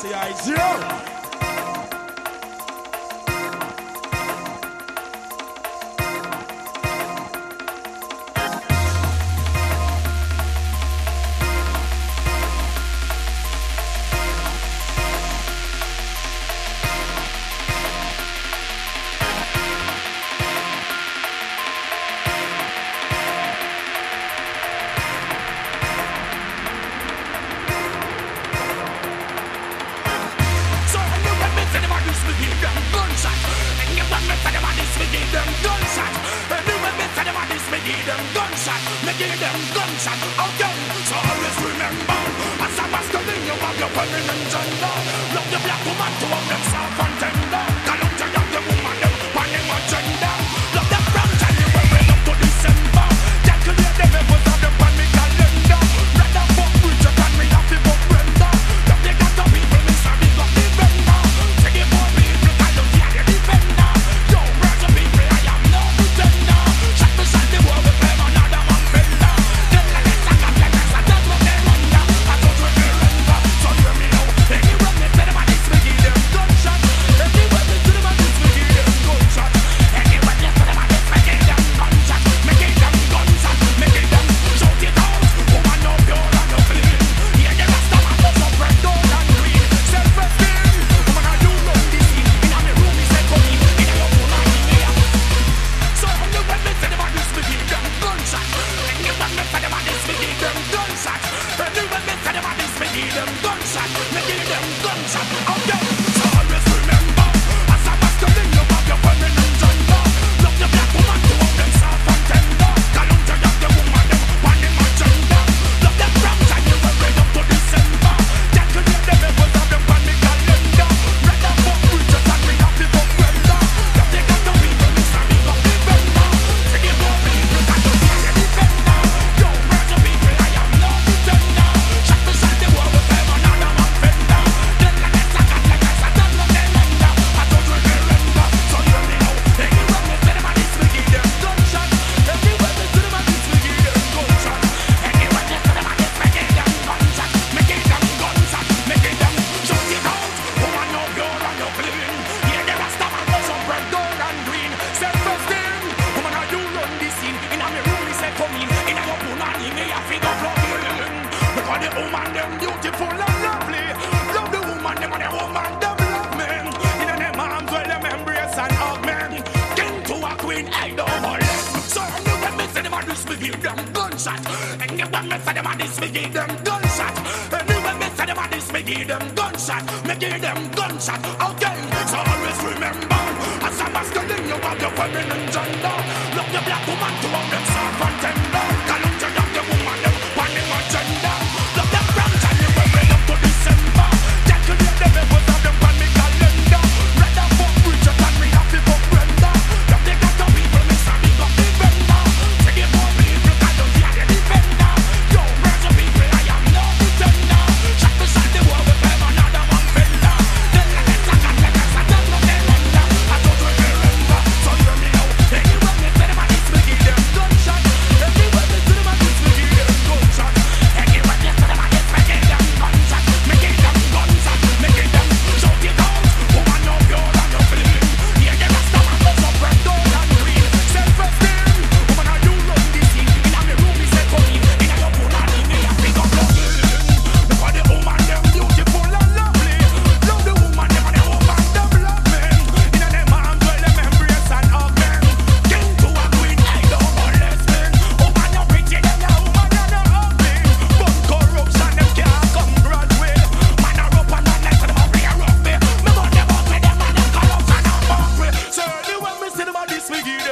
see eyes here. Me give them gunshot again. So always remember, as a masculine you have your feminine gender. Love the black woman to have them soft and tender. Galunja young the woman them on them agenda. Love them brown child you wearing up to December. Calculate them efforts of them on me calendar. Rather fuck Richard than me have to fuck Brenda. Love the got the people me sorry got the vendor. Take it more people I don't care the defender. Yo, birds of people I am no pretender. Shut the world with them another man.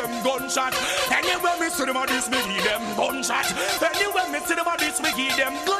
Anywhere me see them a this, me give them gunshot. Anywhere me see them a this, me give them gunshot.